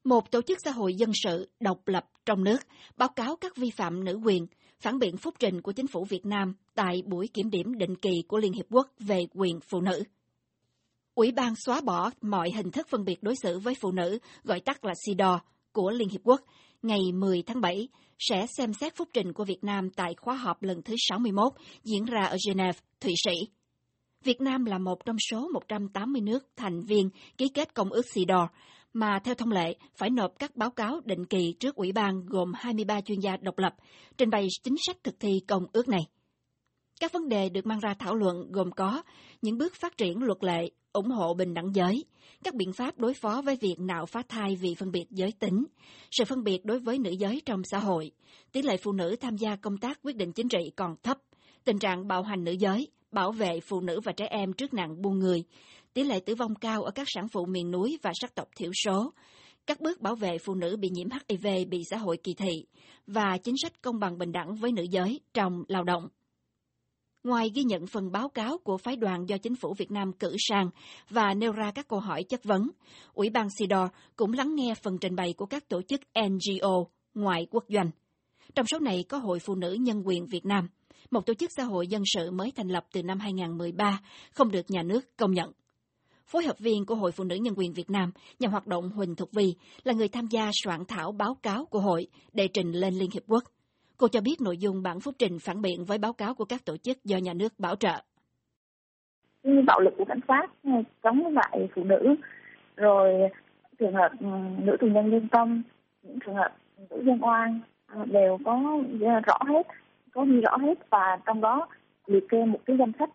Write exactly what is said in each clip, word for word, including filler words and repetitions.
Một tổ chức xã hội dân sự độc lập trong nước báo cáo các vi phạm nữ quyền, phản biện phúc trình của chính phủ Việt Nam tại buổi kiểm điểm định kỳ của Liên Hiệp Quốc về quyền phụ nữ. Ủy ban xóa bỏ mọi hình thức phân biệt đối xử với phụ nữ, gọi tắt là xê đê o, của Liên Hiệp Quốc, ngày mười tháng bảy, sẽ xem xét phúc trình của Việt Nam tại khóa họp lần thứ sáu mươi mốt diễn ra ở Geneva, Thụy Sĩ. Việt Nam là một trong số một trăm tám mươi nước thành viên ký kết Công ước xê đê o, mà theo thông lệ phải nộp các báo cáo định kỳ trước Ủy ban gồm hai mươi ba chuyên gia độc lập, trình bày chính sách thực thi Công ước này. Các vấn đề được mang ra thảo luận gồm có những bước phát triển luật lệ, ủng hộ bình đẳng giới, các biện pháp đối phó với việc nạo phá thai vì phân biệt giới tính, sự phân biệt đối với nữ giới trong xã hội, tỷ lệ phụ nữ tham gia công tác quyết định chính trị còn thấp, tình trạng bạo hành nữ giới, bảo vệ phụ nữ và trẻ em trước nạn buôn người, tỷ lệ tử vong cao ở các sản phụ miền núi và sắc tộc thiểu số, các bước bảo vệ phụ nữ bị nhiễm hát i vê bị xã hội kỳ thị và chính sách công bằng bình đẳng với nữ giới trong lao động. Ngoài ghi nhận phần báo cáo của phái đoàn do chính phủ Việt Nam cử sang và nêu ra các câu hỏi chất vấn, Ủy ban xê đê o cũng lắng nghe phần trình bày của các tổ chức en giê ô ngoại quốc doanh. Trong số này có Hội Phụ nữ Nhân quyền Việt Nam, một tổ chức xã hội dân sự mới thành lập từ năm hai nghìn không trăm mười ba, không được nhà nước công nhận. Phối hợp viên của Hội Phụ nữ Nhân quyền Việt Nam, nhà hoạt động Huỳnh Thục Vi, là người tham gia soạn thảo báo cáo của hội để trình lên Liên Hiệp Quốc. Cô cho biết nội dung bản phúc trình phản biện với báo cáo của các tổ chức do nhà nước bảo trợ. Như bạo lực của cảnh sát chống lại phụ nữ, rồi trường hợp nữ tù nhân lương tâm, những trường hợp nữ dân oan đều có rõ hết, có ghi rõ hết, và trong đó liệt kê một cái danh sách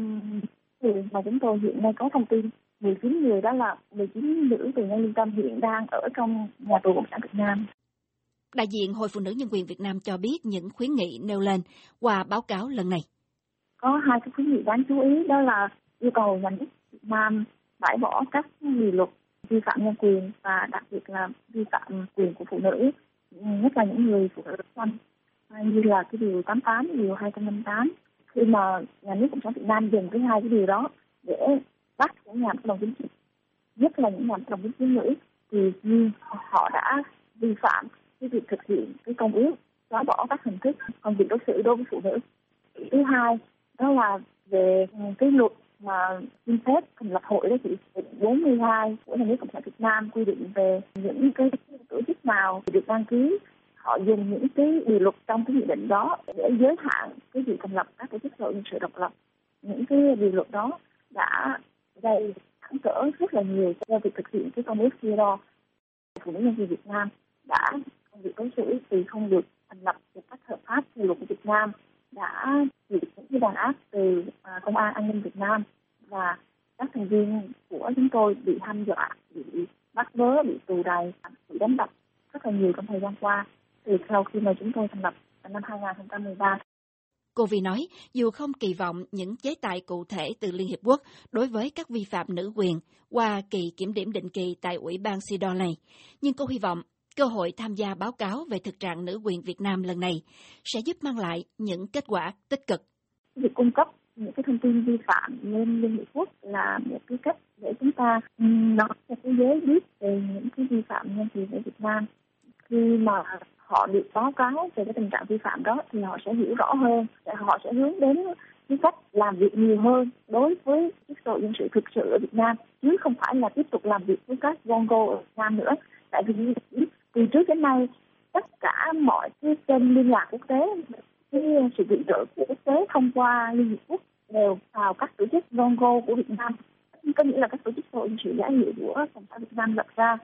người mà chúng tôi hiện nay có thông tin. mười chín người đó là mười chín nữ tù nhân lương tâm hiện đang ở trong nhà tù Cộng sản Việt Nam. Đại diện Hội Phụ nữ Nhân quyền Việt Nam cho biết những khuyến nghị nêu lên qua báo cáo lần này. Có hai cái khuyến nghị đáng chú ý, đó là yêu cầu nhà nước Việt Nam bãi bỏ các điều luật vi phạm nhân quyền và đặc biệt là vi phạm quyền của phụ nữ, nhất là những người phụ nữ xanh, như là cái điều tám mươi tám, điều hai trăm năm mươi tám. Khi mà nhà nước Cộng sản Việt Nam dùng cái hai cái điều đó để bắt những nhà bất đồng chính trị, nhất là những nhà bất đồng chính trị nữ, thì như họ đã vi phạm cái việc thực hiện cái công ước xóa bỏ các hình thức phân biệt đối xử đối với phụ nữ. Thứ hai đó là về cái luật mà xin phép thành lập hội, đó chỉ bốn mươi hai của nhà nước Cộng sản Việt Nam quy định về những cái tổ chức nào được đăng ký. Họ dùng những cái điều luật trong cái nghị định đó để giới hạn cái việc thành lập các tổ chức xã hội dân sự độc lập. Những cái điều luật đó đã gây cản trở rất là nhiều cho việc thực hiện cái công ước xê đê o. Phụ nữ nhân quyền Việt Nam đã không được đối xử vì không được thành lập một cách hợp pháp theo luật của Việt Nam, đã chịu những cái đàn áp từ à, công an an ninh Việt Nam, và các thành viên của chúng tôi bị hăm dọa, bị bắt bớ, bị tù đày, bị đánh đập rất là nhiều trong thời gian qua từ sau khi mà chúng tôi thành lập vào năm hai nghìn không trăm mười ba. Cô Vi nói, dù không kỳ vọng những chế tài cụ thể từ Liên Hiệp Quốc đối với các vi phạm nữ quyền qua kỳ kiểm điểm định kỳ tại Ủy ban xê đê o này, nhưng cô hy vọng cơ hội tham gia báo cáo về thực trạng nữ quyền Việt Nam lần này sẽ giúp mang lại những kết quả tích cực. Việc cung cấp những cái thông tin vi phạm lên Liên Hiệp Quốc là một cái cách để chúng ta nói cho thế giới biết về những cái vi phạm nhân quyền ở Việt Nam. Khi mà họ được báo cáo về cái tình trạng vi phạm đó thì họ sẽ hiểu rõ hơn, họ sẽ hướng đến cái cách làm việc nhiều hơn đối với các xã hội dân sự thực sự ở Việt Nam, chứ không phải là tiếp tục làm việc với các Congo ở Việt Nam nữa. Tại vì từ trước đến nay tất cả mọi cái kênh liên lạc quốc tế, cái sự viện trợ của quốc tế thông qua Liên Hiệp Quốc đều vào các tổ chức Congo của Việt Nam, có nghĩa là các tổ chức xã hội dân sự giá hiệu của Cộng sản Việt Nam lập ra.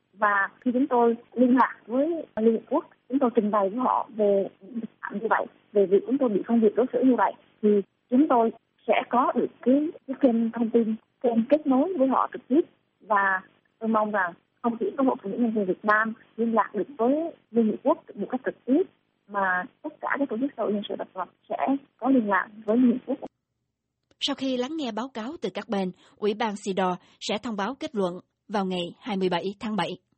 Và khi chúng tôi liên lạc với Liên Hiệp Quốc, chúng tôi trình bày với họ về vi phạm như vậy, về việc chúng tôi bị phân biệt đối xử như vậy, thì chúng tôi sẽ có được cái, cái kênh thông tin, kênh kết nối với họ trực tiếp. Và tôi mong rằng không chỉ có Hội Phụ nữ Nhân quyền Việt Nam liên lạc được với Liên Hiệp Quốc một cách trực tiếp, mà tất cả các tổ chức xã hội dân sự độc lập sẽ có liên lạc với Liên Hiệp Quốc. Sau khi lắng nghe báo cáo từ các bên, Ủy ban xê đê o sẽ thông báo kết luận vào ngày hai mươi bảy tháng bảy.